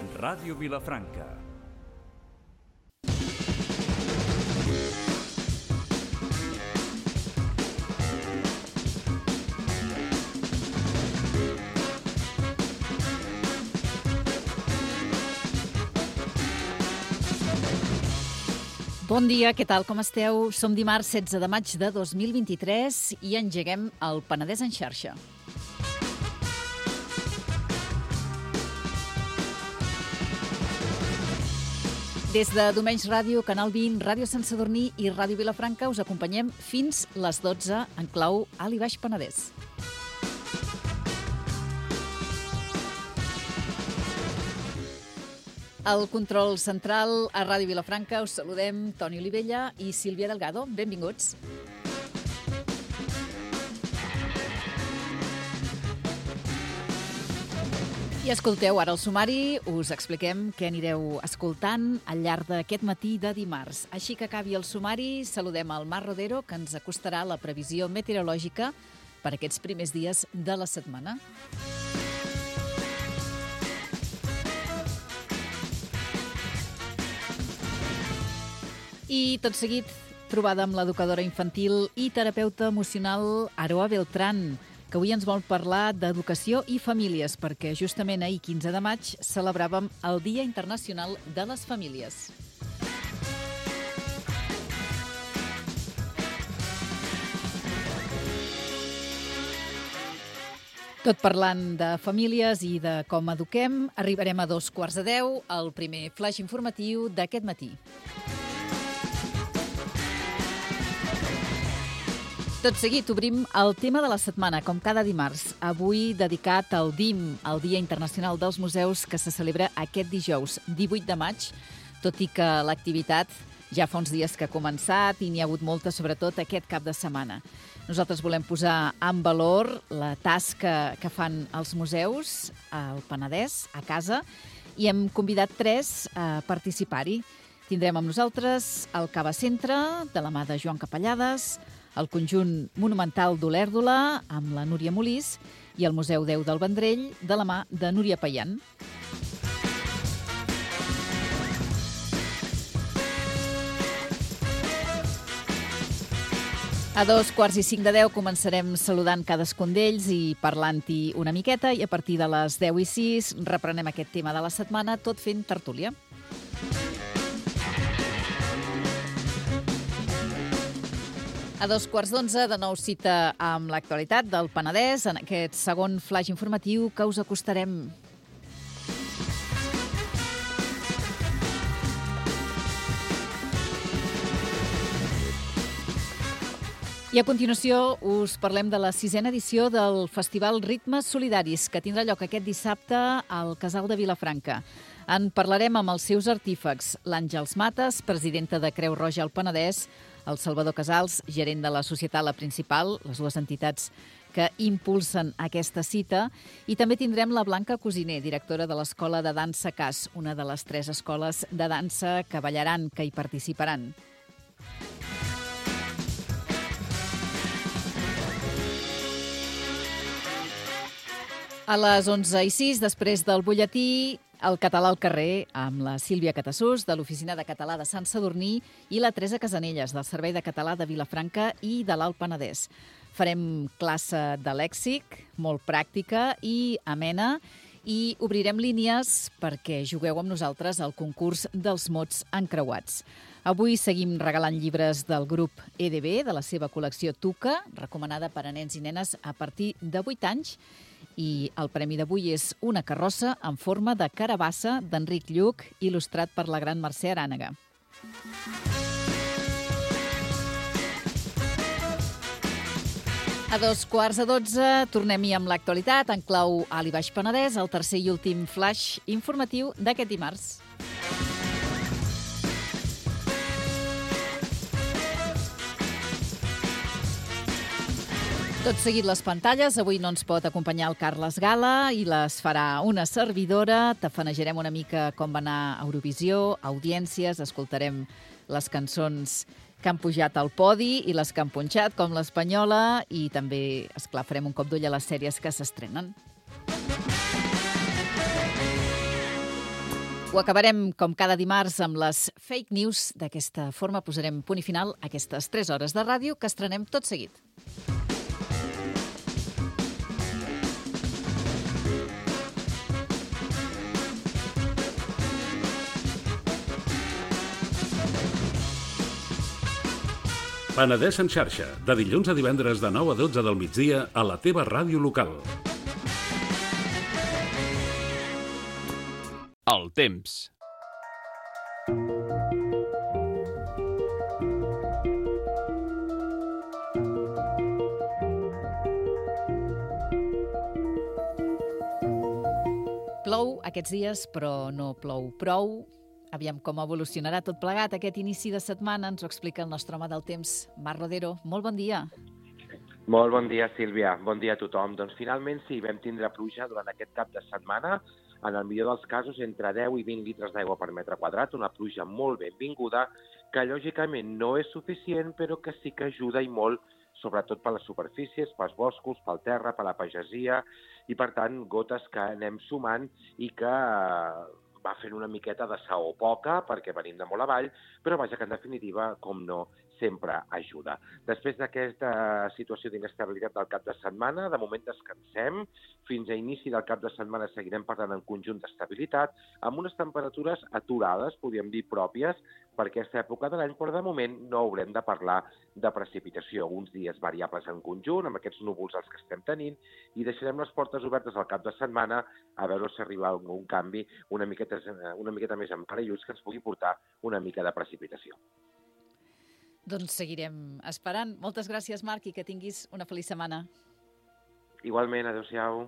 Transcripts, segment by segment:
Ràdio Vilafranca. Bon dia, què tal, com esteu? Som dimarts 16 de maig de 2023 i engeguem el Penedès en xarxa. Des de Domenys Ràdio, Canal 20, Ràdio Sant Sadurní i Ràdio Vilafranca us acompanyem fins les 12 en clau Alt i Baix Penedès. Al control central a Ràdio Vilafranca us saludem Toni Olivella i Sílvia Delgado. Benvinguts. I escolteu ara el sumari, us expliquem què anireu escoltant al llarg d'aquest matí de dimarts. Així que acabi el sumari, saludem al Marc Rodero, que ens acostarà la previsió meteorològica per aquests primers dies de la setmana. I tot seguit, trobada amb l'educadora infantil i terapeuta emocional Aroa Beltrán, que avui ens vol parlar d'educació i famílies, perquè justament ahir, 15 de maig, celebràvem el Dia Internacional de les Famílies. Tot parlant de famílies i de com eduquem, arribarem a 9:45, el primer flash informatiu d'aquest matí. Tot seguit obrim el tema de la setmana, com cada dimarts. Avui dedicat al DIM, el Dia Internacional dels Museus, que se celebra aquest dijous, 18 de maig, tot i que l'activitat ja fa uns dies que ha començat i n'hi ha hagut molta, sobretot aquest cap de setmana. Nosaltres volem posar en valor la tasca que fan els museus al Penedès, a casa, i hem convidat 3 a participar-hi. Tindrem amb nosaltres el Cava Centre, de la mà de Joan Capellades, el Conjunt Monumental d'Olèrdola, amb la Núria Molís, i el Museu Déu del Vendrell, de la mà de Núria Paian. A 9:45 començarem saludant cadascun d'ells i parlant-hi una miqueta, i a partir de les 10:06 reprenem aquest tema de la setmana, tot fent tertúlia. A 9:15, de nou cita amb l'actualitat del Penedès, en aquest segon flash informatiu que us acostarem. I a continuació us parlem de la 6ª edició del Festival Ritmes Solidaris, que tindrà lloc aquest dissabte al Casal de Vilafranca. En parlarem amb els seus artífecs, l'Àngels Mates, presidenta de Creu Roja al Penedès, el Salvador Casals, gerent de la Societat La Principal, les dues entitats que impulsen aquesta cita, i també tindrem la Blanca Cosiner, directora de l'Escola de Dansa CAS, una de les 3 escoles de dansa que ballaran, que hi participaran. A les 11:06, després del butlletí, el català al carrer, amb la Sílvia Catassús, de l'Oficina de Català de Sant Sadurní, i la Teresa Casanelles, del Servei de Català de Vilafranca i de l'Alt Penedès. Farem classe de lèxic, molt pràctica i amena, i obrirem línies perquè jugueu amb nosaltres al concurs dels mots encreuats. Avui seguim regalant llibres del grup EDB, de la seva col·lecció Tuca, recomanada per a nens i nenes a partir de 8 anys, i el premi d'avui és una carrossa en forma de carabassa d'Enric Lluc, il·lustrat per la gran Mercè Arànega. A 11:15 tornem-hi amb l'actualitat en clau Alt i Baix Penedès, el tercer i últim flash informatiu d'aquest dimarts. Tot seguit les pantalles. Avui no ens pot acompanyar el Carles Gala i les farà una servidora. Tafanejarem una mica com va anar a Eurovisió, audiències, escoltarem les cançons que han pujat al podi i les que han punxat, com l'Espanyola, i també, esclar, farem un cop d'ull a les sèries que s'estrenen. Ho acabarem, com cada dimarts, amb les fake news. D'aquesta forma posarem punt i final a aquestes 3 hores de ràdio que estrenem tot seguit. Penedès en xarxa, de dilluns a divendres de 9 a 12 del migdia a la teva ràdio local. El temps. Plou aquests dies, però no plou prou. Aviam com evolucionarà tot plegat aquest inici de setmana. Ens ho explica el nostre home del temps, Marc Rodero. Molt bon dia. Molt bon dia, Sílvia. Bon dia a tothom. Doncs finalment sí, vam tindre pluja durant aquest cap de setmana. En el millor dels casos, entre 10 i 20 litres d'aigua per metre quadrat, una pluja molt benvinguda, que lògicament no és suficient, però que sí que ajuda i molt, sobretot per les superfícies, pels boscos, pel terra, per la pagesia, i per tant, gotes que anem sumant i que va fent una miqueta de saó poca, perquè venim de molt avall, però vaja que en definitiva, com no, sempre ajuda. Després d'aquesta situació d'inestabilitat del cap de setmana, de moment descansem. Fins a inici del cap de setmana seguirem parlant en conjunt d'estabilitat, amb unes temperatures aturades, podríem dir pròpies, per aquesta època de l'any, però de moment no haurem de parlar de precipitació. Uns dies variables en conjunt, amb aquests núvols els que estem tenint, i deixarem les portes obertes al cap de setmana a veure si arriba algun canvi una miqueta més emparelluts que ens pugui portar una mica de precipitació. Doncs seguirem esperant. Moltes gràcies, Marc, i que tinguis una feliç setmana. Igualment, adéu-siau.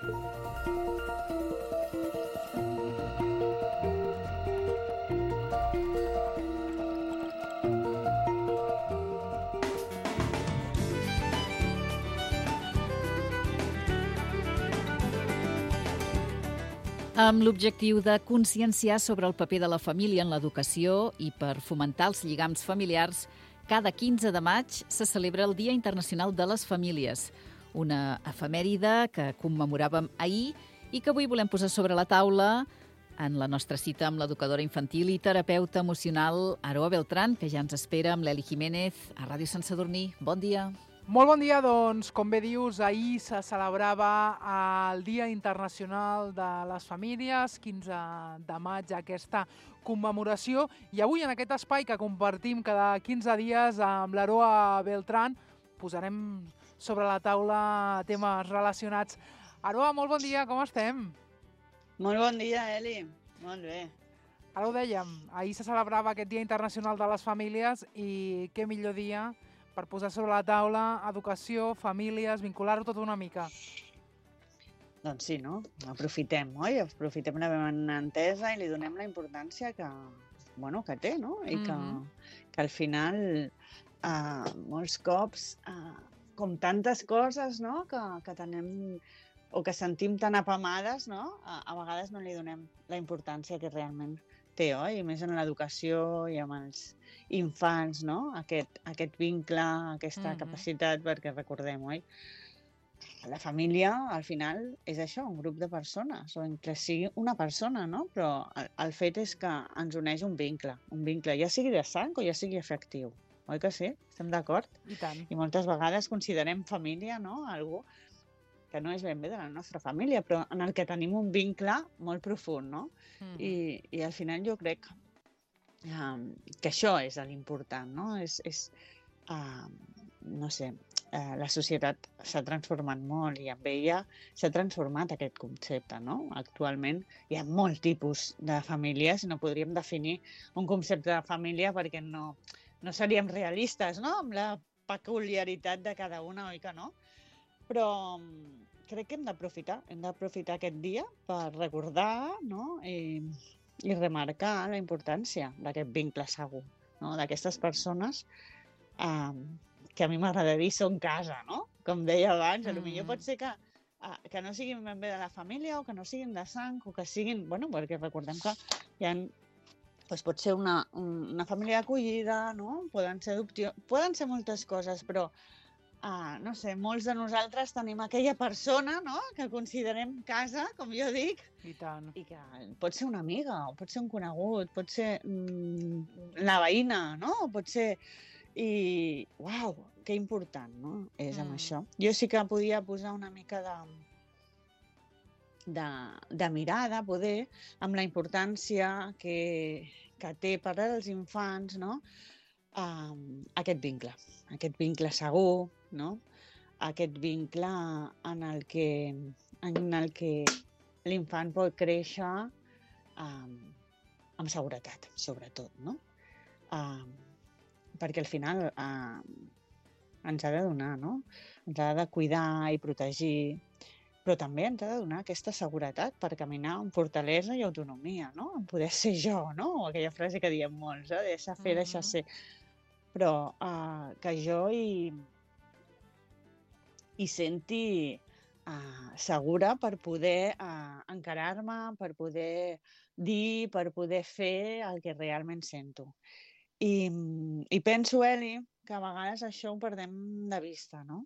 Amb l'objectiu de conscienciar sobre el paper de la família en l'educació i per fomentar els lligams familiars, cada 15 de maig se celebra el Dia Internacional de les Famílies, una efemèride que commemoràvem ahir i que avui volem posar sobre la taula en la nostra cita amb l'educadora infantil i terapeuta emocional Aroa Beltrán, que ja ens espera amb l'Eli Jiménez a Ràdio Sant Sadurní. Bon dia. Molt bon dia, doncs, com bé dius, ahir se celebrava el Dia Internacional de les Famílies, 15 de maig, aquesta commemoració, i avui en aquest espai que compartim cada 15 dies amb l'Aroa Beltrán posarem sobre la taula temes relacionats. Aroa, molt bon dia, com estem? Molt bon dia, Eli. Molt bé. Ara ho dèiem, ahir se celebrava aquest Dia Internacional de les Famílies i què millor dia per posar sobre la taula educació, famílies, vincular-ho tot una mica. Doncs sí, no? Aprofitem, oi? Aprofitem la benentesa i li donem la importància que té, no? I que al final, molts cops, com tantes coses, no? Que tenem o que sentim tan apamades, no? A vegades no li donem la importància que realment té, oi? I més en l'educació i amb els infants, no? Aquest vincle, aquesta capacitat, perquè recordem, oi? La família, al final, és això, un grup de persones, o entre sigui una persona, no? Però el fet és que ens uneix un vincle, ja sigui de sang o ja sigui afectiu. Oi que sí? Estem d'acord? I tant. I moltes vegades considerem família, no? Algú que no és ben bé de la nostra família, però en el que tenim un vincle molt profund, no? I al final jo crec que això és l'important, no? No sé, la societat s'ha transformat molt i amb ella s'ha transformat aquest concepte, no? Actualment hi ha molt tipus de famílies i no podríem definir un concepte de família perquè no seríem realistes, no? Amb la peculiaritat de cada una, oi que no? Però crec que hem d'aprofitar aquest dia per recordar, no? I remarcar la importància d'aquest vincle segur, no? D'aquestes persones que a mi m'agrada dir són casa, no? Com deia abans, potser pot ser que no siguin ben bé de la família o que no siguin de sang o que siguin... perquè recordem que hi ha... Doncs pot ser una família acollida, no? Poden ser adopció, poden ser moltes coses, però no sé, molts de nosaltres tenim aquella persona, no?, que considerem casa, com jo dic, I tant. i que pot ser una amiga, o pot ser un conegut, pot ser la veïna, no? O pot ser... I, uau, que important, no?, és amb això. Jo sí que podia posar una mica de mirada, poder, amb la importància que té per als infants, no?, aquest vincle segur, no?, aquest vincle en el que l'infant pot créixer amb seguretat, sobretot, no? Perquè al final ens ha de donar, no?, ens ha de cuidar i protegir, però també ens ha de donar aquesta seguretat per caminar amb fortalesa i autonomia, no?, en poder ser jo, no?, o aquella frase que diem molts, deixar fer, deixar ser. Però que jo hi senti segura per poder encarar-me, per poder dir, per poder fer el que realment sento. I penso, Eli, que a vegades això ho perdem de vista, no?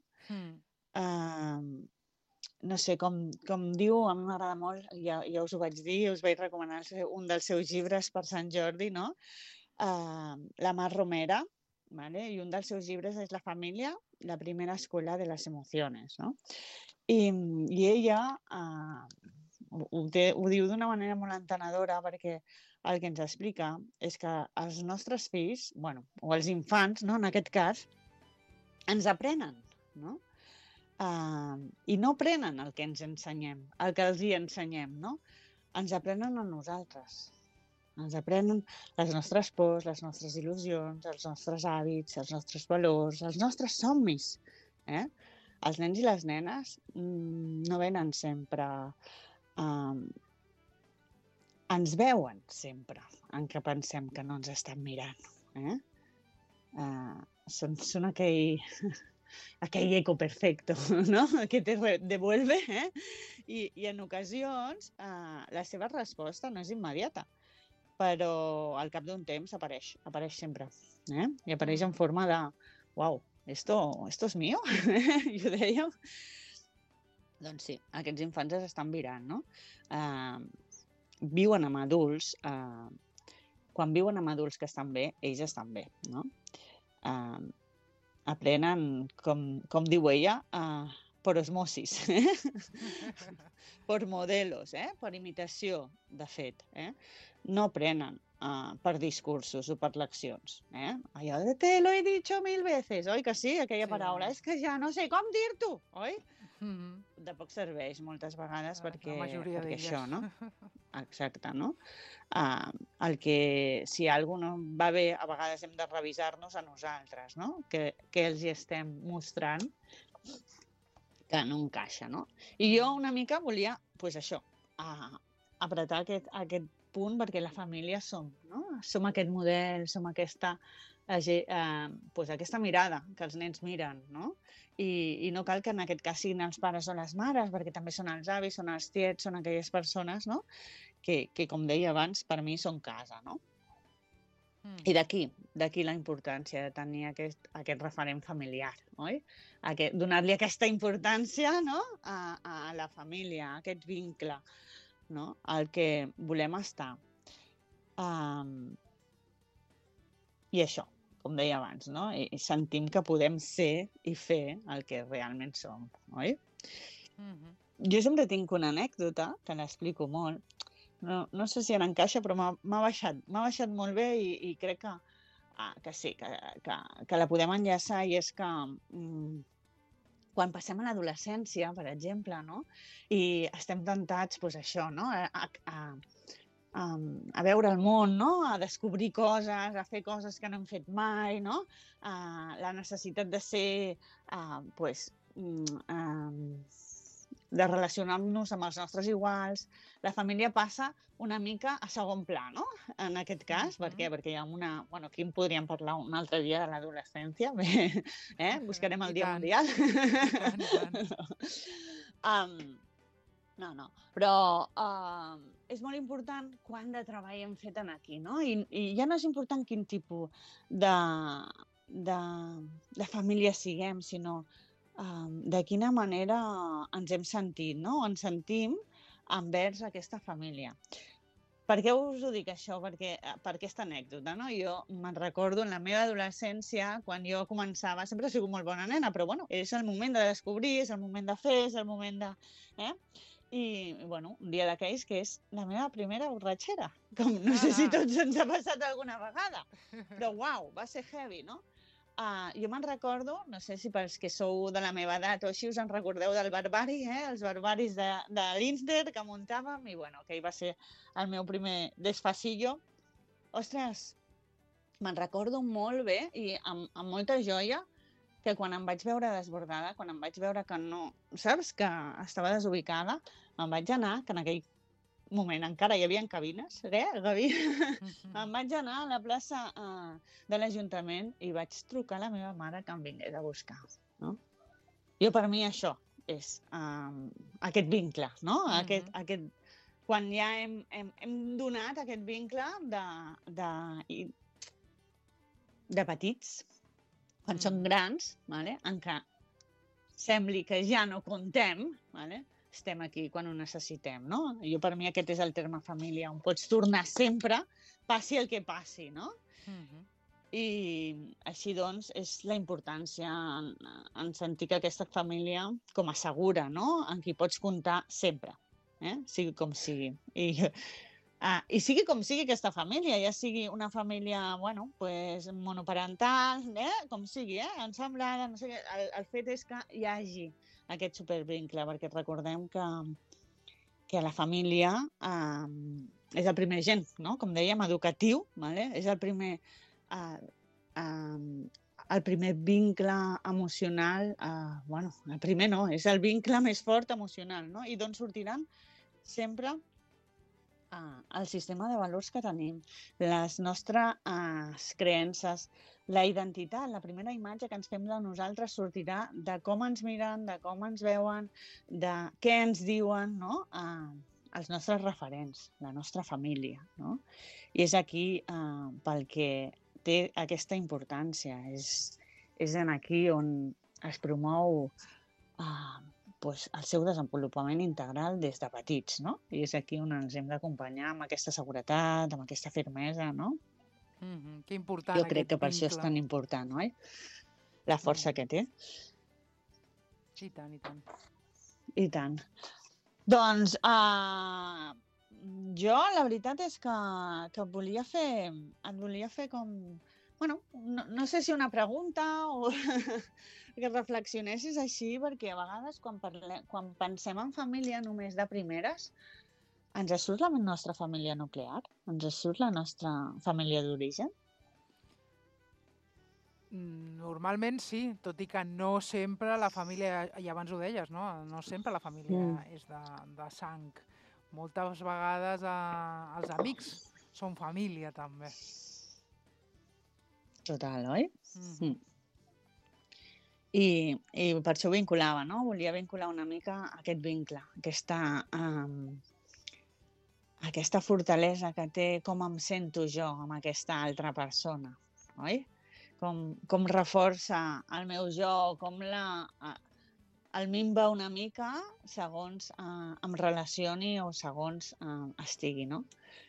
No sé, com diu, a mi m'agrada molt, ja us ho vaig dir, us vaig recomanar un dels seus llibres per Sant Jordi, no?, la Mar Romera, ¿vale? I un dels seus llibres és La família, la primera escuela de las emociones, no? I ella ho diu d'una manera molt entenedora, perquè el que ens explica és que els nostres fills, bueno, o els infants, no?, en aquest cas, ens aprenen, no? I no aprenen el que ens ensenyem, el que els hi ensenyem, no? Ens aprenen a nosaltres. Ens aprenen les nostres pors, les nostres il·lusions, els nostres hàbits, els nostres valors, els nostres somnis. Els nens i les nenes no venen sempre... ens veuen sempre en què pensem que no ens estan mirant. Són aquell eco perfecto, ¿no?, que te devuelve, i en ocasions la seva resposta no és immediata, però al cap d'un temps apareix sempre, i apareix en forma de, uau, esto es mío? I ho dèiem. Doncs sí, aquests infants es estan virant, no? Viuen amb adults, quan viuen amb adults que estan bé, ells estan bé, no? Aprenen, com diu ella, per osmosis, per modelos, per imitació, de fet. No aprenen per discursos o per leccions. Allò de te lo he dicho 1000 veces, oi que sí? Aquella paraula, és que ja no sé com dir-t'ho, oi? De poc serveix moltes vegades perquè això, no? Exacte, no? Si alguna cosa no va bé, a vegades hem de revisar-nos a nosaltres, no? Que els hi estem mostrant que no encaixa, no? I jo una mica volia, doncs això, apretar aquest punt, perquè la família som, no? Som aquest model, som aquesta mirada que els nens miren, no? I no cal que en aquest cas siguin els pares o les mares, perquè també són els avis, són els tiets, són aquelles persones, no?, que com deia abans, per mi són casa, no? I d'aquí la importància de tenir aquest referent familiar, oi? Donar-li aquesta importància, no?, a la família, a aquest vincle, no?, al que volem estar. I això, com deia abans, no?, i sentim que podem ser i fer el que realment som, oi? Jo sempre tinc una anècdota, que l'explico molt. No sé si en encaixa, però m'ha baixat molt bé i crec que sí, que la podem enllaçar, i és que quan passem a l'adolescència, per exemple, no?, i estem tentats, doncs això, no?, a veure el món, no?, a descobrir coses, a fer coses que no hem fet mai, no?, la necessitat de ser, de relacionar-nos amb els nostres iguals. La família passa una mica a segon pla, no?, en aquest cas. Per què? Perquè hi ha aquí en podríem parlar un altre dia de l'adolescència, buscarem el dia mundial. No, però és molt important quant de treball hem fet aquí, no? I ja no és important quin tipus de família siguem, sinó de quina manera ens hem sentit, no? Ens sentim envers aquesta família. Per què us ho dic, això? Per aquesta anècdota, no? Jo me'n recordo en la meva adolescència, quan jo començava, sempre he sigut molt bona nena, però bueno, és el moment de descobrir, és el moment de fer, és el moment de... I, bueno, un dia d'aquells que és la meva primera borratxera. Com no sé si tots ens ha passat alguna vegada, però uau, va ser heavy, no? Jo me'n recordo, no sé si pels que sou de la meva edat o així us en recordeu del Barbari, els Barbaris de l'Inster que muntàvem, i bueno, aquell va ser el meu primer Despacillo. Ostres, me'n recordo molt bé i amb molta joia que quan em vaig veure desbordada, quan em vaig veure que no, saps, que estava desubicada, me'n vaig anar, que en aquell moment encara hi havia cabines, Gavi? Me'n vaig anar a la plaça de l'Ajuntament i vaig trucar a la meva mare que em vingués a buscar. No? Jo, per mi, això és aquest vincle, no? Quan ja hem donat aquest vincle de petits, quan som grans, en què sembli que ja no contem, estem aquí quan ho necessitem, no? Jo, per mi, aquest és el terme família, on pots tornar sempre, passi el que passi, no? I així, doncs, és la importància en sentir que aquesta família, com a segura, no? En qui pots comptar sempre, sigui com sigui. I sigui com sigui aquesta família, ja sigui una família, bueno, pues, monoparental, com sigui, ensemblada, no sé què. El fet és que hi hagi aquest supervincle, perquè recordem que la família és el primer agent, no? Com dèiem, educatiu, és el primer vincle emocional, bueno, el primer no, és el vincle més fort emocional, no? I d'on sortiran sempre el sistema de valors que tenim, les nostres creences, la identitat, la primera imatge que ens fem de nosaltres sortirà de com ens miren, de com ens veuen, de què ens diuen, no? Els nostres referents, la nostra família, no? I és aquí pel que té aquesta importància. És aquí on es promou el seu desenvolupament integral des de petits, no? I és aquí on ens hem d'acompanyar amb aquesta seguretat, amb aquesta firmesa, no? Que important. Jo crec que per això és tan important, oi? La força que té. I tant, i tant. I tant. Doncs jo la veritat és que et volia fer com... Bueno, no sé si una pregunta o que reflexionessis així, perquè a vegades quan pensem en família només de primeres, ens surt la nostra família nuclear? Ens surt la nostra família d'origen? Normalment sí, tot i que no sempre la família, i abans ho deies, no sempre la família és de sang. Moltes vegades els amics són família també. Total, oi? I per això ho vinculava, no? Volia vincular una mica aquest vincle, aquesta fortalesa que té com em sento jo amb aquesta altra persona, oi? Com reforça el meu jo, com el minva una mica segons em relacioni o segons estigui, no?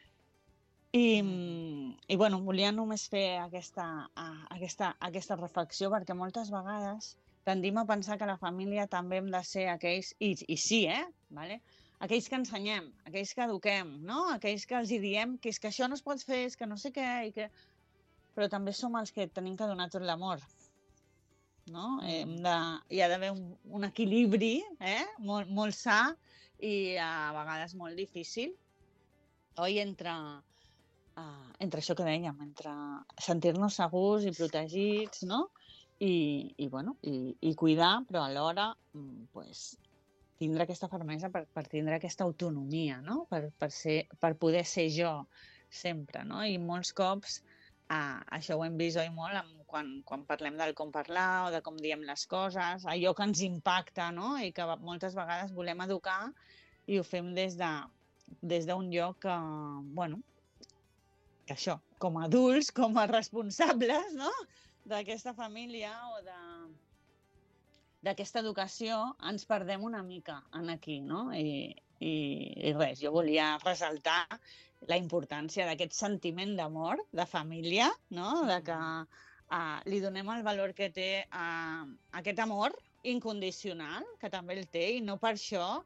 I bueno, volia només fer aquesta reflexió, perquè moltes vegades tendim a pensar que la família també hem de ser aquells, i sí, vale? Aquells que ensenyem, aquells que eduquem, no? Aquells que els diem que és que això no es pot fer, és que no sé què, però també som els que tenim que donar tot l'amor, no? Hi ha d'haver un equilibri molt, molt sa i a vegades molt difícil, oi? Entre això que dèiem, entre sentir-nos segurs i protegits, no? I cuidar, però alhora tindre aquesta fermesa per tindre aquesta autonomia, no? Per poder ser jo sempre, no? I molts cops això ho hem vist, oi, molt quan parlem del com parlar o de com diem les coses, allò que ens impacta, no? I que moltes vegades volem educar i ho fem des d'un lloc que, bueno, que això, com a adults, com a responsables, no? d'aquesta família o d'aquesta educació ens perdem una mica en aquí, no? I res, jo volia ressaltar la importància d'aquest sentiment d'amor, de família, no? De que li donem el valor que té aquest amor incondicional, que també el té, i no per això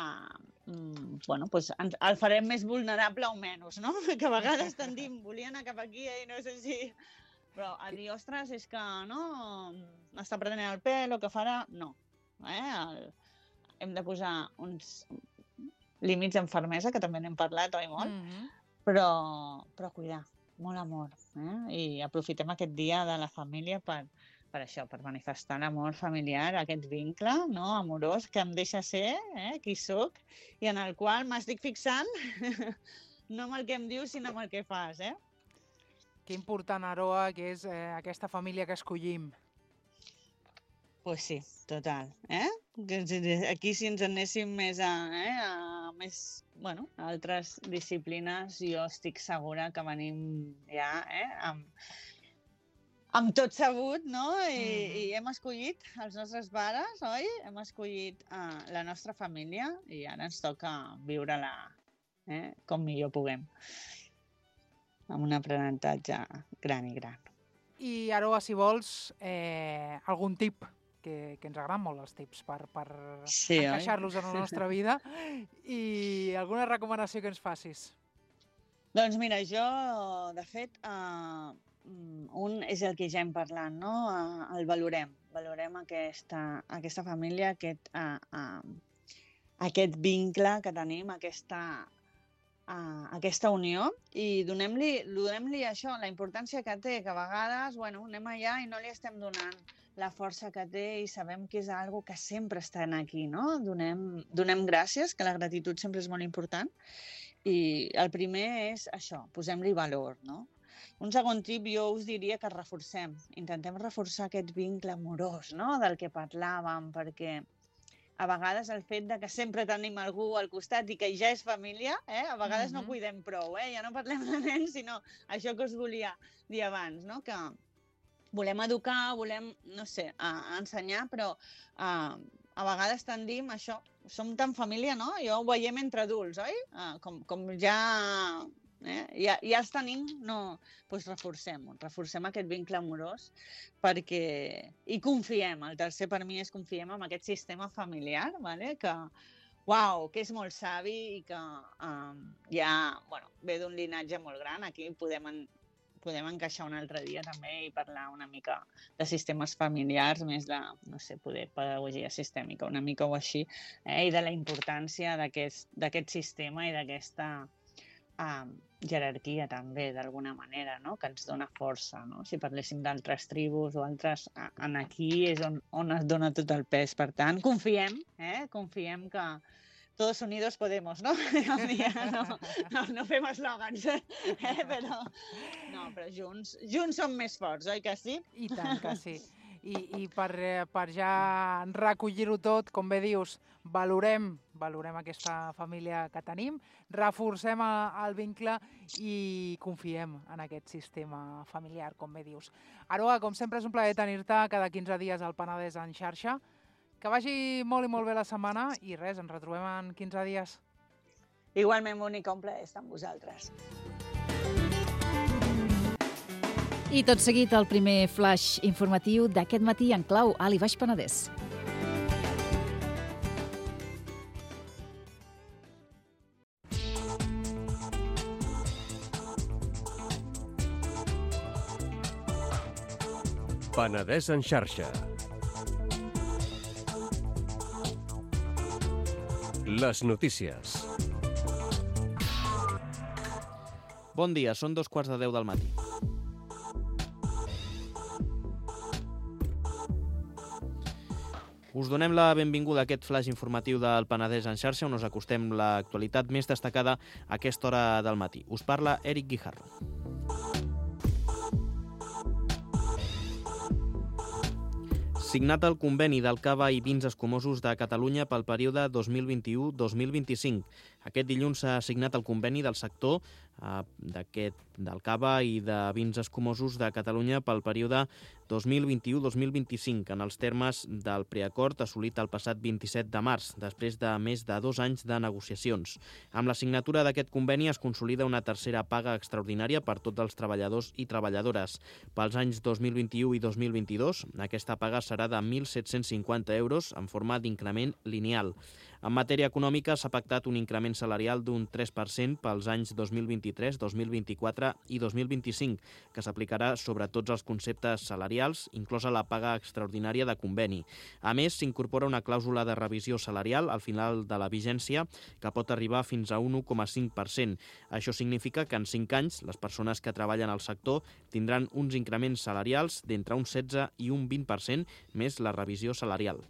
el farem més vulnerable o menys, no? Que a vegades tendim, volia anar cap aquí i no sé si... Però a dir, ostres, és que no, m'està prenent el pèl o que farà... No. Hem de posar uns límits amb fermesa, que també n'hem parlat, oi, molt? Però cuidar, molt amor. I aprofitem aquest dia de la família per això, per manifestar l'amor familiar, aquest vincle amorós que em deixa ser qui soc i en el qual m'estic fixant no amb el que em dius, sinó amb el que fas, Que important, Aroa, que és aquesta família que escollim. Pues sí, total. Aquí, si ens anéssim més a altres disciplines, jo estic segura que venim ja amb tot sabut, no? I hem escollit els nostres pares, oi? Hem escollit la nostra família i ara ens toca viure-la com millor puguem, amb un aprenentatge gran i gran. I, Aroa, si vols, algun tip, que ens agraden molt els tips per encaixar-los en la nostra vida, i alguna recomanació que ens facis? Doncs mira, jo, de fet, un és el que ja hem parlat, no? El valorem. Valorem aquesta família, aquest vincle que tenim, aquesta unió, i donem-li això, la importància que té, que a vegades anem allà i no li estem donant la força que té i sabem que és algo que sempre està aquí, no? Donem gràcies, que la gratitud sempre és molt important, i el primer és això, posem-li valor, no? Un segon tip jo us diria que intentem reforçar aquest vincle amorós, no? Del que parlàvem, perquè a vegades el fet de que sempre tenim algú al costat i que ja és família, a vegades no cuidem prou, ja no parlem de nens, sinó això que us volia dir abans, no? Que volem educar, volem, no sé, ensenyar, però a vegades tendim això, som tan família, no? I ho veiem entre adults, oi? Com ja els tenim, doncs reforcem aquest vincle amorós i confiem. El tercer per mi és confiem en aquest sistema familiar, que és molt savi i que ja ve d'un linatge molt gran. Aquí podem encaixar un altre dia també i parlar una mica de sistemes familiars, més de, no sé, poder pedagogia sistèmica, una mica o així, i de la importància d'aquest sistema i d'aquesta jerarquia també, d'alguna manera, no? Que ens dona força, no? Si parléssim d'altres tribus o altres, aquí és on es dona tot el pes. Per tant, confiem que todos unidos podemos, no? No fem eslògans, però junts som més forts, oi que sí? I tant que sí. I per ja recollir-ho tot, com bé dius, valorem aquesta família que tenim, reforcem el vincle i confiem en aquest sistema familiar, com bé dius. Aroa, com sempre és un plaer tenir-te cada 15 dies al Penedès en xarxa. Que vagi molt i molt bé la setmana i res, ens retrobem en 15 dies. Igualment, Mònica, un plaer estar amb vosaltres. I tot seguit el primer flash informatiu d'aquest matí en clau Alt i Baix Penedès. Penedès en xarxa. Les notícies. Bon dia, són 2:15 del matí. Us donem la benvinguda a aquest flash informatiu del Penedès en xarxa, on us acostem l'actualitat més destacada a aquesta hora del matí. Us parla Eric Guijarro. Signat el conveni del Cava i Vins Escumosos de Catalunya pel període 2021-2025. Aquest dilluns s'ha signat el conveni del sector del cava i de vins escumosos de Catalunya pel període 2021-2025, en els termes del preacord assolit el passat 27 de març, després de més de 2 anys de negociacions. Amb la signatura d'aquest conveni es consolida una tercera paga extraordinària per tots els treballadors i treballadores. Pels anys 2021 i 2022, aquesta paga serà de 1.750 euros en forma d'increment lineal. En matèria econòmica s'ha pactat un increment salarial d'un 3% pels anys 2023, 2024 i 2025, que s'aplicarà sobre tots els conceptes salarials, inclosa la paga extraordinària de conveni. A més, s'incorpora una clàusula de revisió salarial al final de la vigència que pot arribar fins a un 1,5%. Això significa que en 5 anys les persones que treballen al sector tindran uns increments salarials d'entre un 16 i un 20% més la revisió salarial.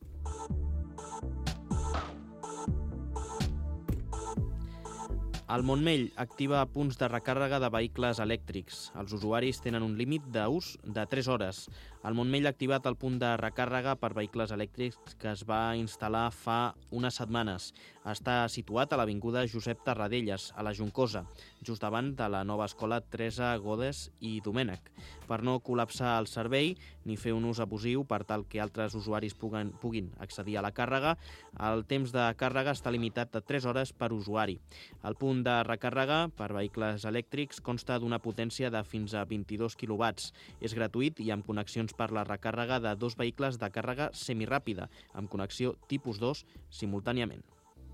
El Montmell activa punts de recàrrega de vehicles elèctrics. Els usuaris tenen un límit d'ús de 3 hores. El Montmell ha activat el punt de recàrrega per vehicles elèctrics que es va instal·lar fa unes setmanes. Està situat a l'avinguda Josep Tarradellas, a la Juncosa, just davant de la nova escola Teresa Godes i Domènech. Per no col·lapsar el servei ni fer un ús abusiu per tal que altres usuaris puguin accedir a la càrrega, el temps de càrrega està limitat a 3 hores per usuari. El punt de recàrrega per vehicles elèctrics consta d'una potència de fins a 22 kW. És gratuït i amb connexions per la recàrrega de 2 vehicles de càrrega semiràpida, amb connexió tipus 2 simultàniament.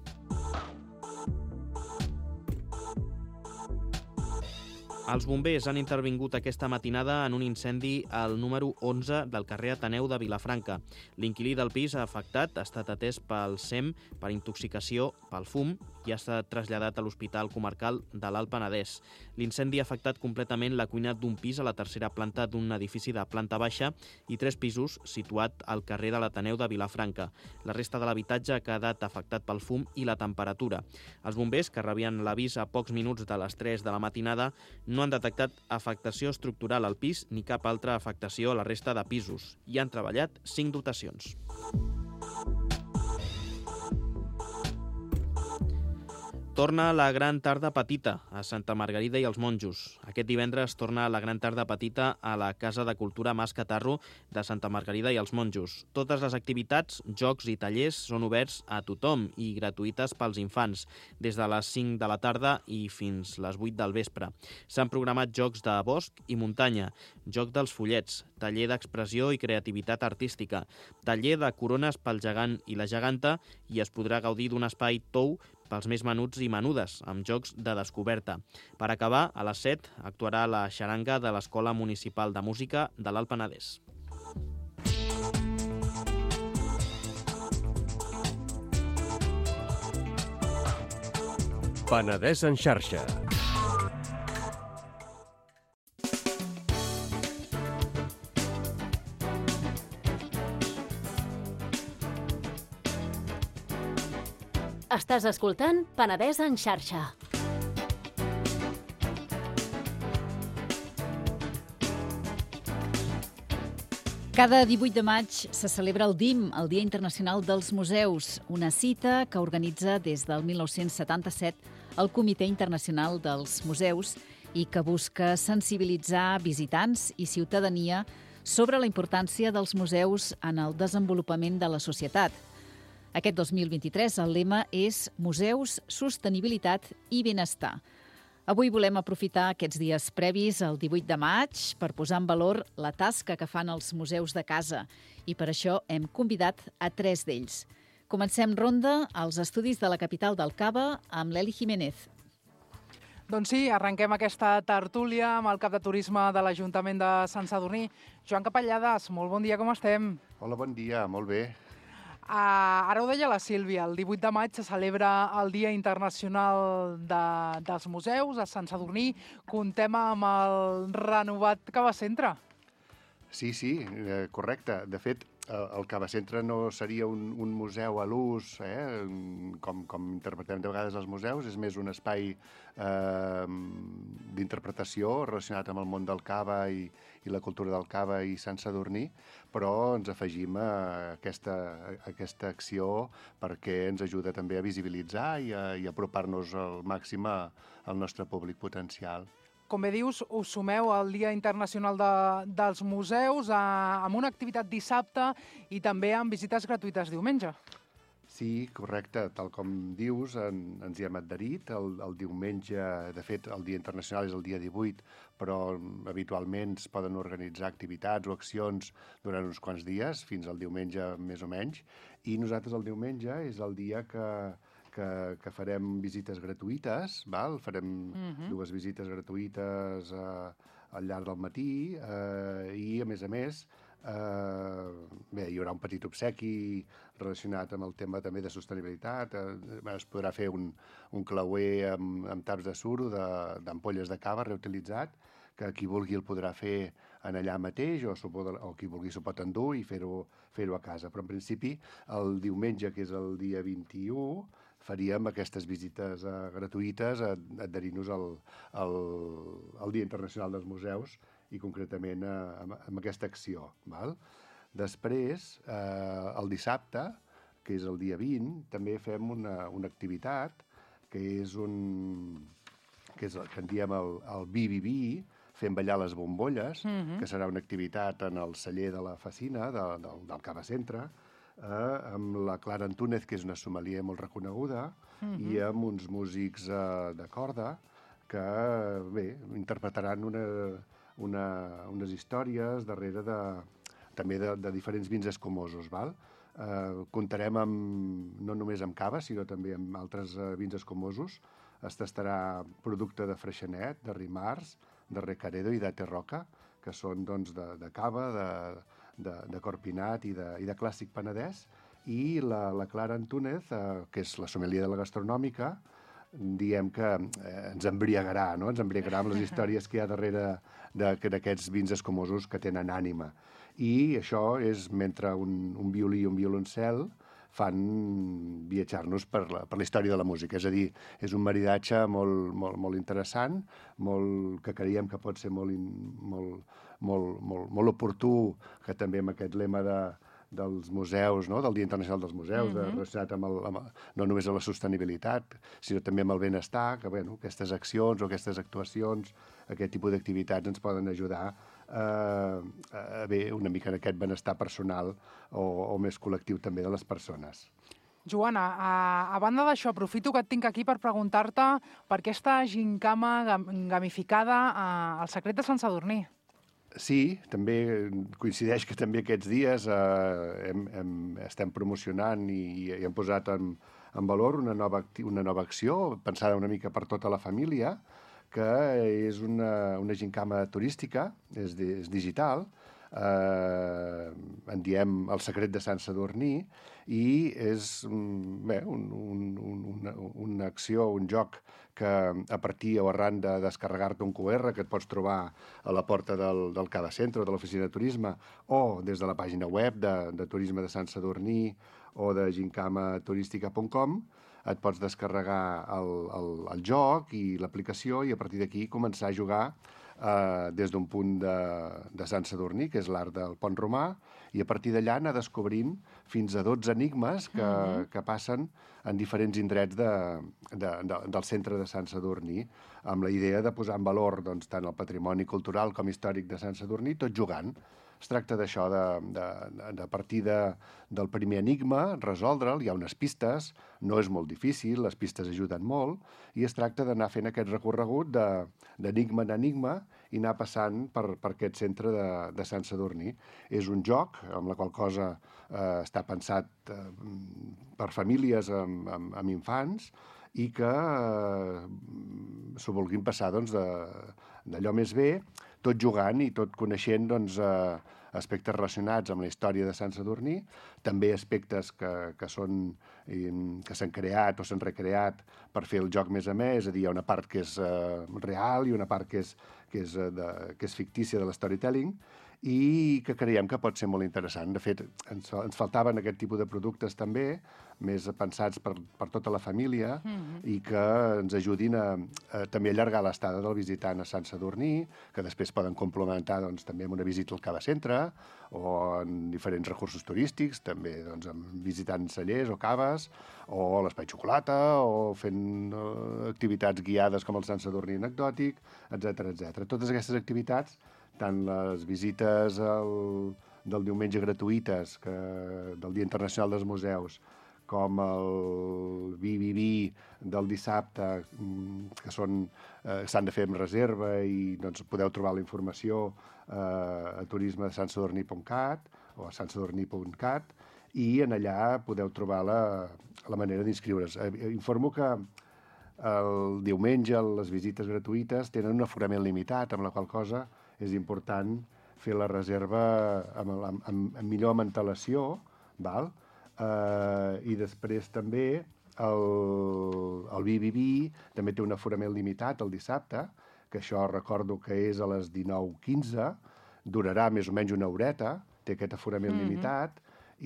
Els bombers han intervingut aquesta matinada en un incendi al número 11 del carrer Ateneu de Vilafranca. L'inquilí del pis afectat ha estat atès pel SEM per intoxicació pel fum i ha estat traslladat a l'Hospital Comarcal de l'Alt Penedès. L'incendi ha afectat completament la cuina d'un pis a la tercera planta d'un edifici de planta baixa i 3 pisos situat al carrer de l'Ateneu de Vilafranca. La resta de l'habitatge ha quedat afectat pel fum i la temperatura. Els bombers, que rebien l'avís a pocs minuts de les 3 de la matinada, no han detectat afectació estructural al pis ni cap altra afectació a la resta de pisos i han treballat 5 dotacions. Torna la Gran Tarda Petita a Santa Margarida i els Monjos. Aquest divendres torna la Gran Tarda Petita a la Casa de Cultura Mas Catarro de Santa Margarida i els Monjos. Totes les activitats, jocs i tallers són oberts a tothom i gratuïtes pels infants, des de les 5 de la tarda i fins les 8 del vespre. S'han programat jocs de bosc i muntanya, joc dels follets, taller d'expressió i creativitat artística, taller de corones pel gegant i la geganta i es podrà gaudir d'un espai tou pels més menuts i menudes, amb jocs de descoberta. Per acabar, a les 7 actuarà la xaranga de l'Escola Municipal de Música de l'Alt Penedès. Penedès en xarxa. Estàs escoltant Penedès en xarxa. Cada 18 de maig se celebra el DIM, el Dia Internacional dels Museus, una cita que organitza des del 1977 el Comitè Internacional dels Museus i que busca sensibilitzar visitants i ciutadania sobre la importància dels museus en el desenvolupament de la societat. Aquest 2023 el lema és Museus, Sostenibilitat i Benestar. Avui volem aprofitar aquests dies previs al 18 de maig per posar en valor la tasca que fan els museus de casa i per això hem convidat a 3 d'ells. Comencem ronda als estudis de la capital del Cava amb l'Eli Jiménez. Doncs sí, arrenquem aquesta tertúlia amb el cap de turisme de l'Ajuntament de Sant Sadurní. Joan Capellades, molt bon dia, com estem? Hola, bon dia, molt bé. Ara ho deia la Sílvia, el 18 de maig se celebra el Dia Internacional dels Museus a Sant Sadurní. Contem amb el renovat Cava Centre. Sí, correcte. De fet, el Cava Centre no seria un museu a l'ús, com interpretem de vegades els museus, és més un espai d'interpretació relacionat amb el món del cava i la cultura del cava i Sant Sadurní, però ens afegim a aquesta acció perquè ens ajuda també a visibilitzar i a apropar-nos al màxim al nostre públic potencial. Com bé dius, us sumeu al Dia Internacional dels Museus amb una activitat dissabte i també amb visites gratuïtes diumenge. Sí, correcte. Tal com dius, ens hi hem adherit. El diumenge, de fet, el Dia Internacional és el dia 18, però habitualment es poden organitzar activitats o accions durant uns quants dies, fins al diumenge més o menys. I nosaltres el diumenge és el dia que farem visites gratuïtes, val? Farem dues visites gratuïtes al llarg del matí i, a més, hi haurà un petit obsequi relacionat amb el tema també de sostenibilitat. Es podrà fer un clauer amb taps de suro d'ampolles de cava reutilitzat, que qui vulgui el podrà fer en allà mateix o qui vulgui s'ho pot endur i fer-ho a casa. Però en principi el diumenge, que és el dia 21, faríem aquestes visites gratuïtes adherint-nos al Dia Internacional dels Museus i concretament amb aquesta acció. Val? Després, el dissabte, que és el dia 20, també fem una activitat que és que en diem el Bi, fem ballar les bombolles, que serà una activitat en el celler de la Facina, del Cava Centre, amb la Clara Antúnez, que és una sommelier molt reconeguda, i amb uns músics de corda que, interpretaran unes històries darrere també de diferents vins escumosos, val? Comptarem no només amb cava, sinó també amb altres vins escumosos. Es tastarà producte de Freixenet, de Rimars, de Recaredo i de Terroca, que són de cava, de Corpinat i de clàssic penedès, i la Clara Antúnez, que és la sommelier de la gastronòmica, diem que ens embriagarà, no? Ens embriagarà amb les històries que hi ha darrere d'aquests vins escumosos que tenen ànima. I això és mentre un violí i un violoncel fan viatjar-nos per la història de la música. És a dir, és un maridatge molt interessant, que creiem que pot ser molt oportú, que també amb aquest lema dels museus, no? Del Dia Internacional dels Museus, relacionat no només amb la sostenibilitat, sinó també amb el benestar, que aquestes accions o aquestes actuacions, aquest tipus d'activitats ens poden ajudar a una mica en aquest benestar personal o més col·lectiu també de les persones. Joana, a banda d'això, aprofito que et tinc aquí per preguntar-te per aquesta gincama gamificada al Secret de Sant Sadurní. Sí, també coincideix que també aquests dies estem promocionant i hem posat en valor una nova acció pensada una mica per tota la família, que és una gincama turística, és digital, en diem El Secret de Sant Sadurní, i és una acció, un joc que a partir o arran de descarregar-te un QR que et pots trobar a la porta del Cava Centre o de l'oficina de turisme o des de la pàgina web de Turisme de Sant Sadurní o de gincamaturística.com, et pots descarregar el joc i l'aplicació i a partir d'aquí començar a jugar des d'un punt de Sant Sadurní, que és l'art del Pont Romà, i a partir d'allà anar descobrint fins a 12 enigmes que passen en diferents indrets del centre de Sant Sadurní, amb la idea de posar en valor tant el patrimoni cultural com històric de Sant Sadurní, tot jugant. Es tracta d'això, de partir del primer enigma, resoldre'l, hi ha unes pistes, no és molt difícil, les pistes ajuden molt, i es tracta d'anar fent aquest recorregut d'enigma en enigma i anar passant per aquest centre de Sant Sadurní. És un joc, amb la qual cosa està pensat per famílies amb infants, i que s'ho vulguin passar d'allò més bé, tot jugant i tot coneixent aspectes relacionats amb la història de Sant Sadurní, també aspectes que s'han creat o s'han recreat per fer el joc més amè, és a dir, hi ha una part que és real i una part que és fictícia de l'storytelling, i que creiem que pot ser molt interessant. De fet, ens faltaven aquest tipus de productes també, més pensats per tota la família i que ens ajudin a també allargar l'estada del visitant a Sant Sadurní, que després poden complementar doncs, també amb una visita al Cava Centre o en diferents recursos turístics, també doncs, visitant cellers o caves, o l'Espai Xocolata, o fent activitats guiades com el Sant Sadurní anecdòtic, etc etc. Totes aquestes activitats, tant les visites del diumenge gratuïtes del Dia Internacional dels Museus, com el vi del dissabte, que s'han de fer amb reserva i doncs, podeu trobar la informació a turisme.santsadurní.cat o a santsadurní.cat i en allà podeu trobar la manera d'inscriure's. Informo que el diumenge les visites gratuïtes tenen un aforament limitat, amb la qual cosa és important fer la reserva amb millor antelació, val? I després també el vi també té un aforament limitat el dissabte, que això recordo que és a les 19:15, durarà més o menys una horeta, té aquest aforament limitat,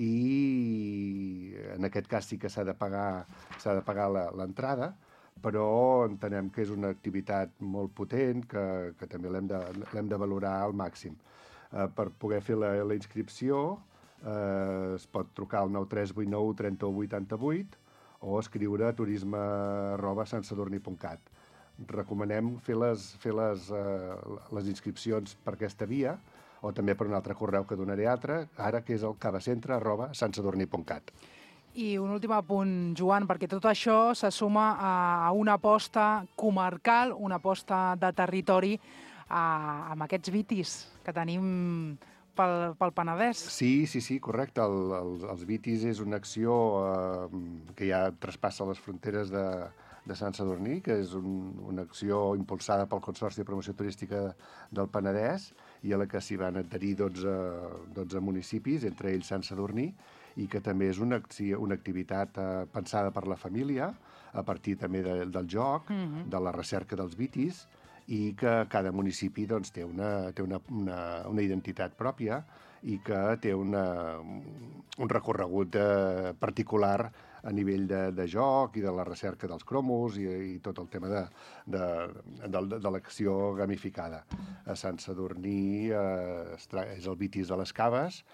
i en aquest cas sí que s'ha de pagar l'entrada, però entenem que és una activitat molt potent que també l'hem de valorar al màxim. Per poder fer la inscripció es pot trucar al 9389 3188 o escriure a turisme@santsadurní.cat. Recomanem fer les inscripcions per aquesta via o també per un altre correu que donaré ara, que és el cavacentre@santsadurní.cat. I un últim apunt, Joan, perquè tot això se suma a una aposta comarcal, una aposta de territori amb aquests vitis que tenim pel Penedès. Sí, correcte. Els vitis és una acció que ja traspassa les fronteres de Sant Sadurní, que és una acció impulsada pel Consorci de Promoció Turística del Penedès i a la que s'hi van adherir 12 municipis, entre ells Sant Sadurní, i que també és una activitat pensada per la família, a partir també del joc, de la recerca dels vitis, i que cada municipi doncs, té una identitat pròpia i que té un recorregut particular a nivell de joc i de la recerca dels cromos i tot el tema de l'acció gamificada. A Sant Sadurní és el vitis de les caves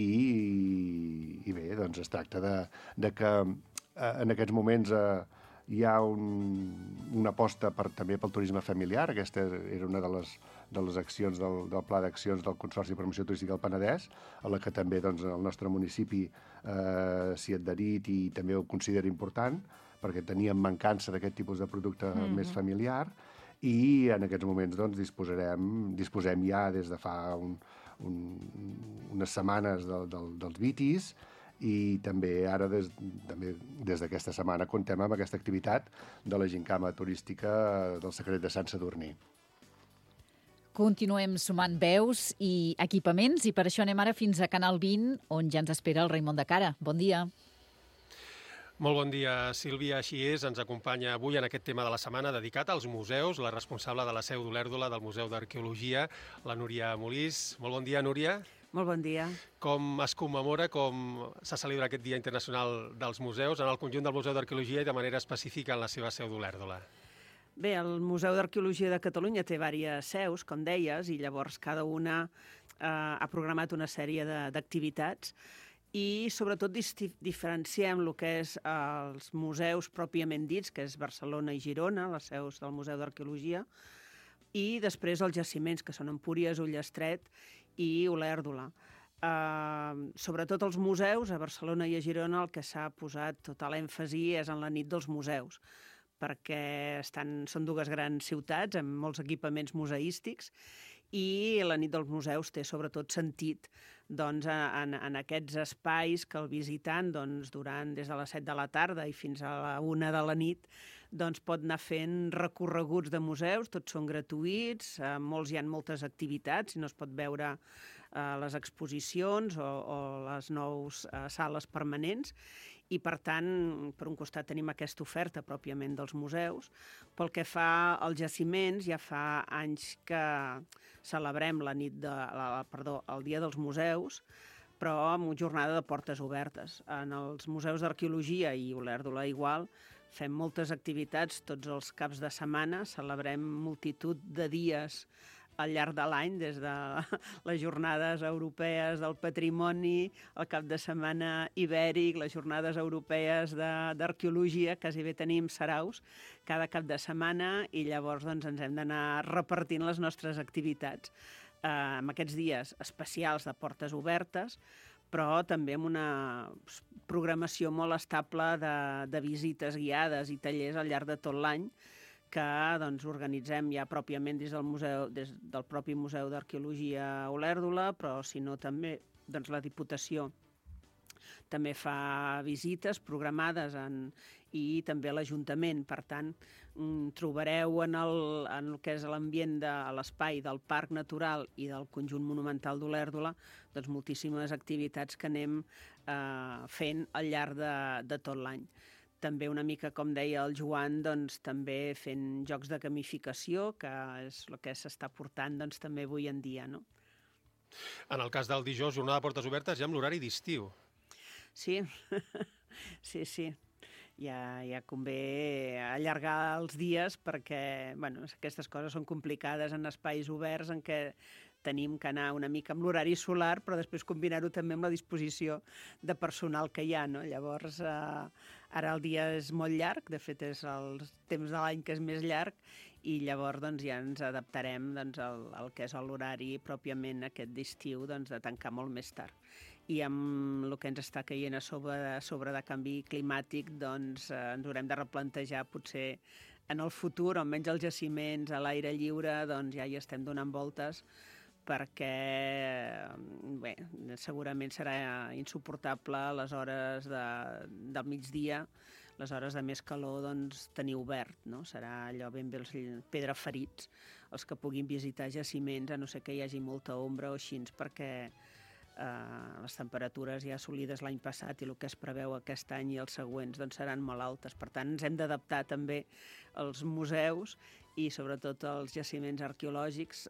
i bé, doncs es tracta de que en aquests moments hi ha una aposta també pel turisme familiar. Aquesta era una de les accions del Pla d'Accions del Consorci de Promoció Turística del Penedès, a la que també doncs, el nostre municipi s'hi ha adherit i també ho considera important, perquè teníem mancança d'aquest tipus de producte més familiar, i en aquests moments doncs, disposem ja des de fa unes setmanes dels vitis, i també ara, des d'aquesta setmana, comptem amb aquesta activitat de la gincama turística del Secret de Sant Sadurní. Continuem sumant veus i equipaments i per això anem ara fins a Canal 20, on ja ens espera el Raimon de Cara. Bon dia. Molt bon dia, Sílvia. Així és, ens acompanya avui en aquest tema de la setmana dedicat als museus, la responsable de la seu d'Olèrdola del Museu d'Arqueologia, la Núria Molís. Molt bon dia, Núria. Molt bon dia. Com es commemora, com se celebra aquest Dia Internacional dels Museus en el conjunt del Museu d'Arqueologia i de manera específica en la seva seu d'Olèrdola? Bé, el Museu d'Arqueologia de Catalunya té diverses seus, com deies, i llavors cada una ha programat una sèrie d'activitats i sobretot diferenciem el que és els museus pròpiament dits, que és Barcelona i Girona, les seus del Museu d'Arqueologia, i després els jaciments, que són Empúries, Ullastret i Olèrdola. Sobretot els museus, a Barcelona i a Girona, el que s'ha posat tota l'èmfasi és en la nit dels museus, perquè són dues grans ciutats amb molts equipaments museístics i la nit dels museus té sobretot sentit en aquests espais que el visitant durant des de les 7 de la tarda i fins a la 1 de la nit pot anar fent recorreguts de museus, tots són gratuïts, molts hi ha moltes activitats, si no es pot veure les exposicions o les nous sales permanents, I, per tant, per un costat tenim aquesta oferta pròpiament dels museus. Pel que fa als jaciments, ja fa anys que celebrem el Dia dels Museus, però amb una jornada de portes obertes. En els museus d'arqueologia i Olèrdola igual, fem moltes activitats tots els caps de setmana, celebrem multitud de dies al llarg de l'any, des de les jornades europees del patrimoni, el cap de setmana ibèric, les jornades europees d'arqueologia, quasi bé tenim saraus cada cap de setmana i llavors ens hem d'anar repartint les nostres activitats. Amb aquests dies especials de portes obertes, però també amb una programació molt estable de visites guiades i tallers al llarg de tot l'any, que organitzem ja pròpiament des del propi Museu d'Arqueologia Olèrdola, però si no també la Diputació també fa visites programades i també l'Ajuntament. Per tant, trobareu en el que és l'ambient de l'espai del Parc Natural i del Conjunt Monumental d'Olèrdola moltíssimes activitats que anem fent al llarg de tot l'any. També una mica, com deia el Joan, també fent jocs de gamificació, que és el que s'està portant també avui en dia, no? En el cas del dijous, jornada de portes obertes, ja amb l'horari d'estiu. Sí, sí. Ja convé allargar els dies perquè aquestes coses són complicades en espais oberts en què tenim que anar una mica amb l'horari solar, però després combinar-ho també amb la disposició de personal que hi ha, no? Llavors, ara el dia és molt llarg, de fet és el temps de l'any que és més llarg, i llavors ja ens adaptarem al que és l'horari pròpiament aquest d'estiu, de tancar molt més tard. I amb el que ens està caient a sobre de canvi climàtic, ens haurem de replantejar potser en el futur, almenys els jaciments a l'aire lliure, ja hi estem donant voltes, perquè segurament serà insuportable les hores del migdia, les hores de més calor, tenir obert, no? Serà allò ben bé els pedraferits, els que puguin visitar jaciments, a no ser que hi hagi molta ombra o així, perquè les temperatures ja assolides l'any passat i el que es preveu aquest any i els següents seran molt altes. Per tant, ens hem d'adaptar també als museus i sobretot als jaciments arqueològics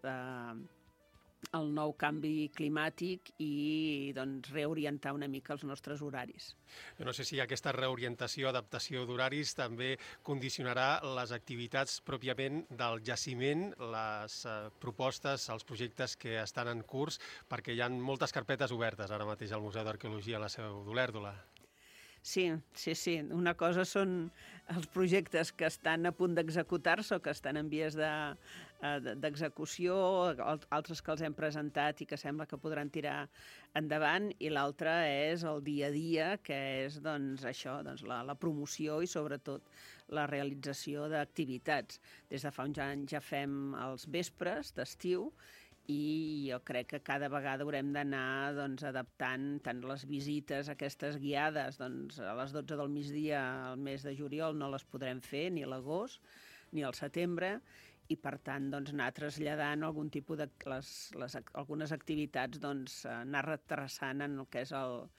al nou canvi climàtic i reorientar una mica els nostres horaris. Jo no sé si aquesta reorientació, adaptació d'horaris també condicionarà les activitats pròpiament del jaciment, les propostes, els projectes que estan en curs, perquè hi ha moltes carpetes obertes ara mateix al Museu d'Arqueologia a la Seu d'Olèrdola. Sí. Una cosa són els projectes que estan a punt d'executar-se o que estan en vies d'execució, altres que els hem presentat i que sembla que podran tirar endavant, i l'altra és el dia a dia, que és la promoció i sobretot la realització d'activitats. Des de fa uns anys ja fem els vespres d'estiu, i jo crec que cada vegada haurem d'anar adaptant tant les visites aquestes guiades, a les 12 del migdia al mes de juliol no les podrem fer ni a l'agost ni al setembre, i per tant anar traslladant algun tipus algunes activitats, anar retrasant en el que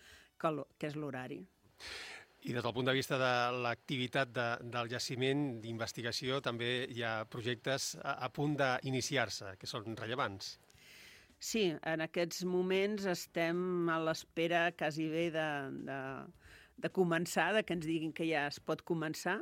és l'horari. I des del punt de vista de l'activitat del jaciment d'investigació també hi ha projectes a punt d'iniciar-se, que són rellevants. Sí, en aquests moments estem a l'espera quasi bé de començar, que ens diguin que ja es pot començar,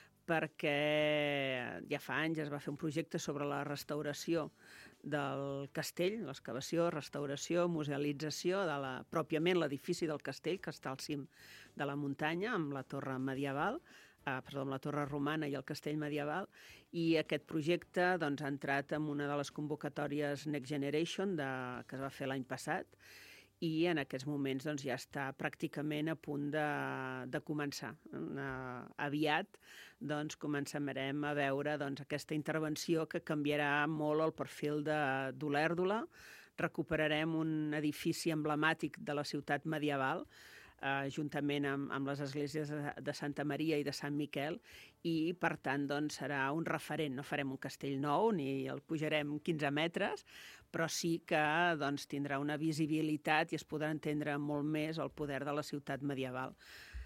perquè ja fa anys es va fer un projecte sobre la restauració del castell, l'excavació, restauració, musealització pròpiament l'edifici del castell, que està al cim de la muntanya, amb la torre medieval, amb la torre romana i el castell medieval, i aquest projecte ha entrat en una de les convocatòries Next Generation que es va fer l'any passat, i en aquests moments ja està pràcticament a punt de començar. Aviat començarem a veure aquesta intervenció que canviarà molt el perfil d'Olèrdola. Recuperarem un edifici emblemàtic de la ciutat medieval, juntament amb les esglésies de Santa Maria i de Sant Miquel, i per tant serà un referent. No farem un castell nou ni el pujarem 15 metres, però sí que tindrà una visibilitat i es podrà entendre molt més el poder de la ciutat medieval.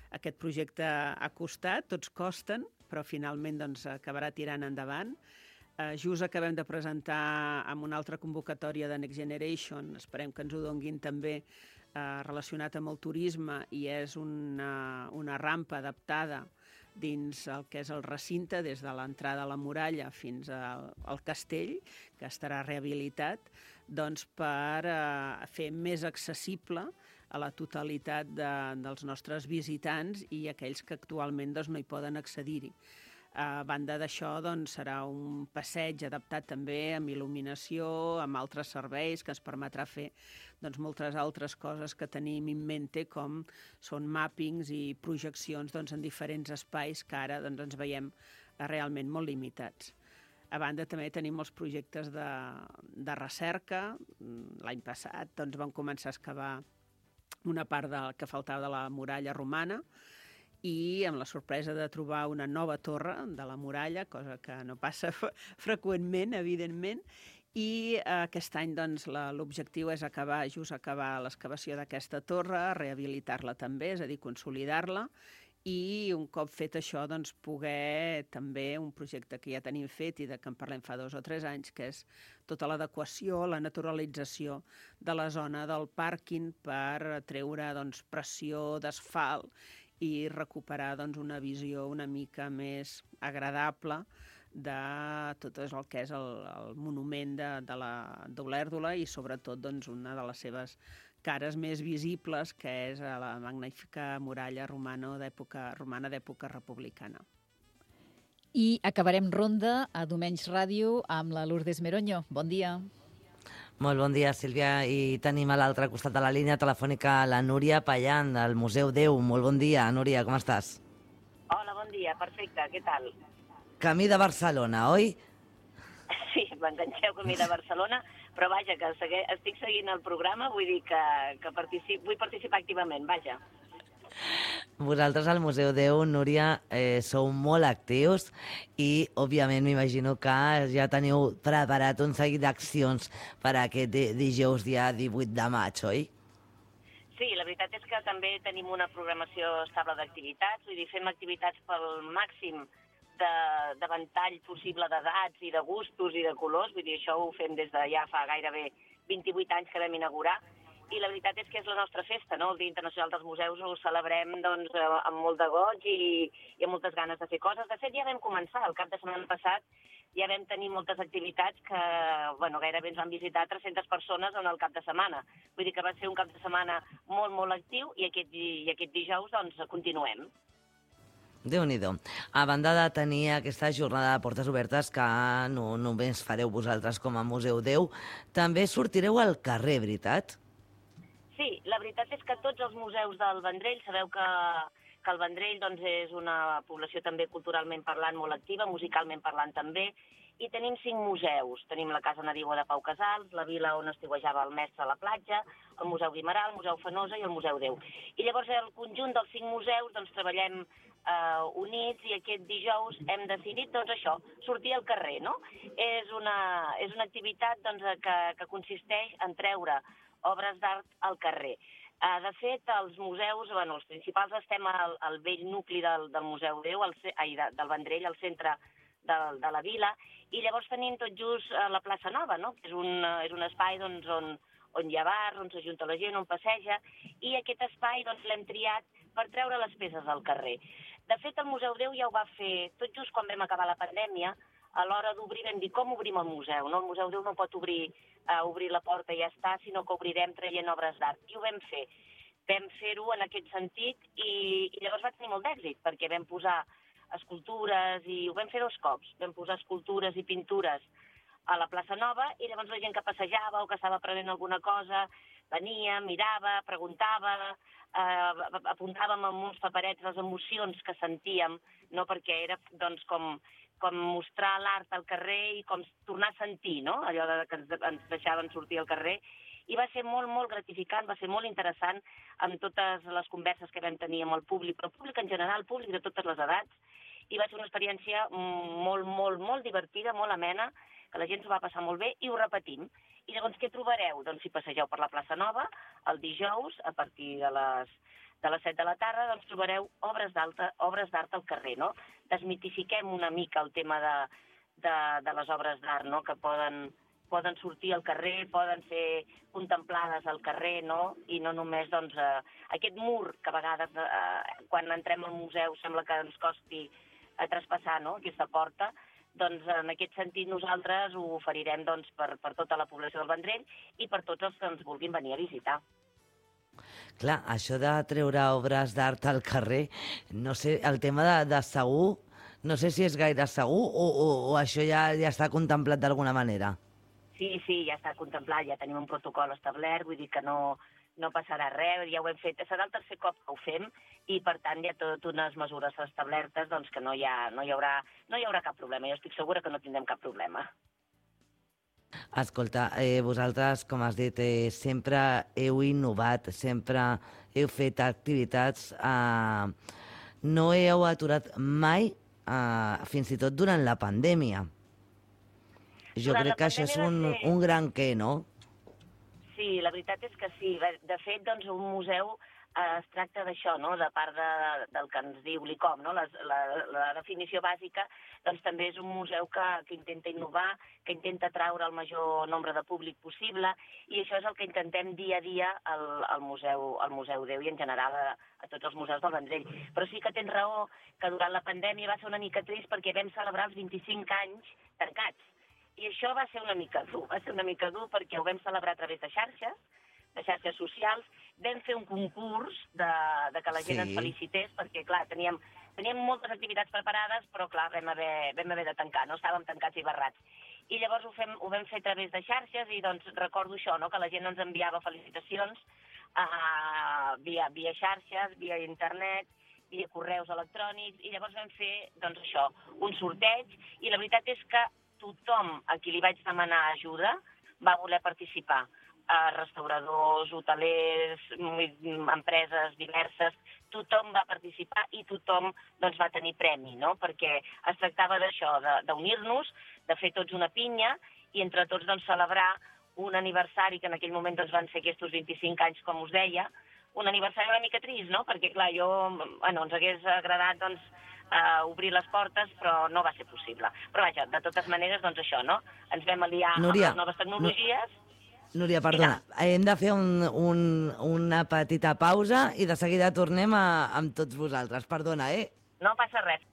Aquest projecte ha costat, tots costen, però finalment doncs, acabarà tirant endavant. Just acabem de presentar amb una altra convocatòria de Next Generation, esperem que ens ho donguin també, relacionat amb el turisme, i és una rampa adaptada dins el que és el recinte, des de l'entrada a la muralla fins al castell, que estarà rehabilitat, doncs per fer més accessible a la totalitat dels nostres visitants i aquells que actualment doncs, no hi poden accedir-hi. A banda d'això, doncs, serà un passeig adaptat també amb il·luminació, amb altres serveis, que ens permetrà fer doncs, moltes altres coses que tenim en mente, com són màppings i projeccions doncs, en diferents espais que ara doncs, ens veiem realment molt limitats. A banda, també tenim molts projectes de recerca. L'any passat doncs, vam començar a excavar una part que faltava de la muralla romana, i amb la sorpresa de trobar una nova torre de la muralla, cosa que no passa freqüentment, evidentment, i aquest any doncs, l'objectiu és acabar l'excavació d'aquesta torre, rehabilitar-la també, és a dir, consolidar-la, i un cop fet això, doncs, poder també un projecte que ja tenim fet i de que en parlem fa 2 o 3 anys, que és tota l'adequació, la naturalització de la zona del pàrquing per treure doncs, pressió d'asfalt i recuperar doncs, una visió una mica més agradable de tot el que és el monument d'Olèrdola i sobretot doncs, una de les seves cares més visibles, que és la magnífica muralla romana d'època republicana. I acabarem ronda a Domenys Ràdio amb la Lourdes Meroño. Bon dia. Molt bon dia, Sílvia. I tenim a l'altre costat de la línia telefònica la Núria Pallan, del Museu Déu. Molt bon dia, Núria, com estàs? Hola, bon dia, perfecte, què tal? Camí de Barcelona, oi? Sí, m'enganxeu camí de Barcelona, però vaja, que estic seguint el programa, vull dir que vull participar activament, vaja. Vosaltres al Museu Déu, Núria, sou molt actius i, òbviament, m'imagino que ja teniu preparat un seguit d'accions per aquest dijous, dia 18 de maig, oi? Sí, la veritat és que també tenim una programació estable d'activitats, vull dir, fem activitats pel màxim de ventall possible d'edats i de gustos i de colors, vull dir, això ho fem des de ja fa gairebé 28 anys que vam inaugurar, i la veritat és que és la nostra festa, no? El Dia Internacional dels Museus ho celebrem doncs, amb molt de goig i amb moltes ganes de fer coses. De fet, ja vam començar, el cap de setmana passat ja vam tenir moltes activitats que gairebé ens van visitar 300 persones en el cap de setmana. Vull dir que va ser un cap de setmana molt, molt actiu i aquest dijous doncs, continuem. Déu-n'hi-do. A banda de tenir aquesta jornada de portes obertes que no només fareu vosaltres com a Museu Déu, també sortireu al carrer, veritat? Sí, la veritat és que tots els museus del Vendrell, sabeu que el Vendrell doncs, és una població també culturalment parlant molt activa, musicalment parlant també, i tenim 5 museus. Tenim la Casa Nadiua de Pau Casals, la vila on estiuejava el mestre a la platja, el Museu Guimerà, el Museu Fenosa i el Museu Déu. I llavors el conjunt dels 5 museus doncs, treballem units i aquest dijous hem decidit doncs, això, sortir al carrer. No? És una activitat doncs, que consisteix en treure obres d'art al carrer. De fet, els museus, els principals, estem al vell nucli del Museu Déu, del Vendrell, al centre de la vila, i llavors tenim tot just la plaça Nova, no? Que és un espai doncs, on hi ha bars, on s'ajunta la gent, on passeja, i aquest espai doncs, l'hem triat per treure les peces al carrer. De fet, el Museu Déu ja ho va fer tot just quan vam acabar la pandèmia. A l'hora d'obrir vam dir com obrim el museu. No? El Museu Déu no pot obrir la porta i ja està, sinó que obrirem traient obres d'art. I ho vam fer. Vam fer-ho en aquest sentit i llavors va tenir molt d'èxit, perquè vam posar escultures i ho vam fer 2 cops. Vam posar escultures i pintures a la plaça Nova i llavors la gent que passejava o que estava prenent alguna cosa venia, mirava, preguntava, apuntàvem amb uns paperets les emocions que sentíem, no? Perquè era doncs, com mostrar l'art al carrer i com tornar a sentir, no? Allò que ens deixaven sortir al carrer. I va ser molt, molt gratificant, va ser molt interessant amb totes les converses que vam tenir amb el públic, però el públic en general, el públic de totes les edats, i va ser una experiència molt, molt, molt divertida, molt amena, que la gent s'ho va passar molt bé i ho repetim. I llavors què trobareu? Doncs si passegeu per la plaça Nova, el dijous, a partir de les 7 de la tarda, doncs trobareu obres d'art al carrer, no? Desmitifiquem una mica el tema de les obres d'art, no? Que poden sortir al carrer, poden ser contemplades al carrer, no? I no només, doncs, aquest mur que a vegades, quan entrem al museu, sembla que ens costi traspassar, no?, aquesta porta. Doncs en aquest sentit nosaltres ho oferirem doncs, per tota la població del Vendrell i per tots els que ens vulguin venir a visitar. Clar, això de treure obres d'art al carrer, no sé, el tema de segur, no sé si és gaire segur o això ja està contemplat d'alguna manera. Sí, ja està contemplat, ja tenim un protocol establert, vull dir que no passarà res, ja ho hem fet. Serà el tercer cop que ho fem i, per tant, hi ha totes unes mesures establertes doncs, que no hi haurà cap problema. Jo estic segura que no tindrem cap problema. Escolta, vosaltres, com has dit, sempre heu innovat, sempre heu fet activitats, no heu aturat mai, fins i tot durant la pandèmia. Jo crec que això és un gran què, no? Sí, la veritat és que sí. De fet, doncs, un museu es tracta d'això, no? De part del que ens diu l'ICOM, no? La definició bàsica, doncs també és un museu que intenta innovar, que intenta atraure el major nombre de públic possible, i això és el que intentem dia a dia al Museu Déu i en general a tots els museus del Vendrell. Però sí que tens raó que durant la pandèmia va ser una mica trist perquè vam celebrar els 25 anys tancats. I això va ser una mica dur, perquè ho vam celebrar a través de xarxes socials, vam fer un concurs de que la gent ens felicités, perquè, clar, teníem moltes activitats preparades, però, clar, vam haver de tancar, no? Estàvem tancats i barrats. I llavors ho vam fer a través de xarxes i, doncs, recordo això, no?, que la gent ens enviava felicitacions via xarxes, via internet, via correus electrònics, i llavors vam fer, doncs, això, un sorteig, i la veritat és que tothom a qui li vaig demanar ajuda va voler participar. Restauradors, hotelers, empreses diverses, tothom va participar i tothom doncs, va tenir premi, no? Perquè es tractava d'això, d'unir-nos, de fer tots una pinya i entre tots doncs, celebrar un aniversari que en aquell moment doncs, van ser aquests 25 anys, com us deia, un aniversari una mica trist, no? Perquè, clar, ens hagués agradat doncs, obrir les portes, però no va ser possible. Però vaja, de totes maneres, doncs això, no? Ens vam aliar amb les noves tecnologies. Núria, perdona, hem de fer una petita pausa i de seguida tornem amb tots vosaltres. Perdona, No passa res.